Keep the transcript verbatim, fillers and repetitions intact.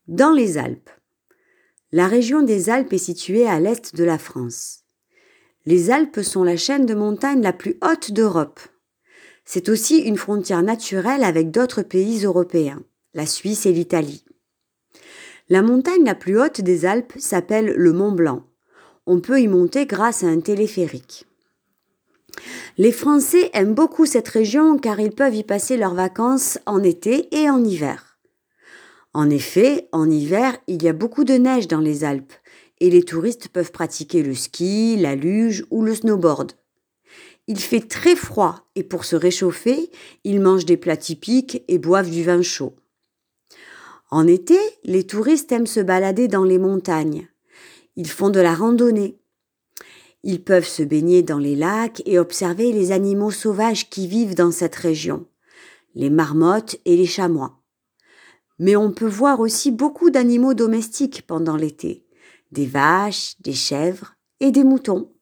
Dans les Alpes. La région des Alpes est située à l'est de la France. Les Alpes sont la chaîne de montagnes la plus haute d'Europe. C'est aussi une frontière naturelle avec d'autres pays européens, la Suisse et l'Italie. La montagne la plus haute des Alpes s'appelle le Mont Blanc. On peut y monter grâce à un téléphérique. Les Français aiment beaucoup cette région car ils peuvent y passer leurs vacances en été et en hiver. En effet, en hiver, il y a beaucoup de neige dans les Alpes et les touristes peuvent pratiquer le ski, la luge ou le snowboard. Il fait très froid et pour se réchauffer, ils mangent des plats typiques et boivent du vin chaud. En été, les touristes aiment se balader dans les montagnes. Ils font de la randonnée. Ils peuvent se baigner dans les lacs et observer les animaux sauvages qui vivent dans cette région, les marmottes et les chamois. Mais on peut voir aussi beaucoup d'animaux domestiques pendant l'été, des vaches, des chèvres et des moutons.